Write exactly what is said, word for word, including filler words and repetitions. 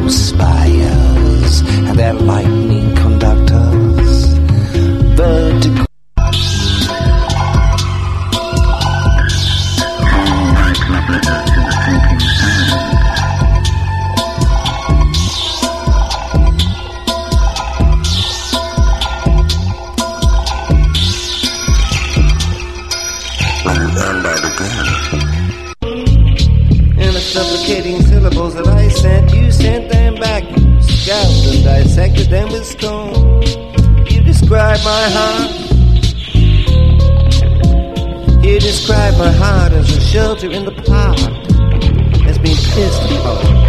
those spires and their lightning conductors. Vertical. Supplicating syllables that I sent, you sent them back. You scalped and dissected them with scorn. You describe my heart. You describe my heart as a shelter in the park that's been pissed upon.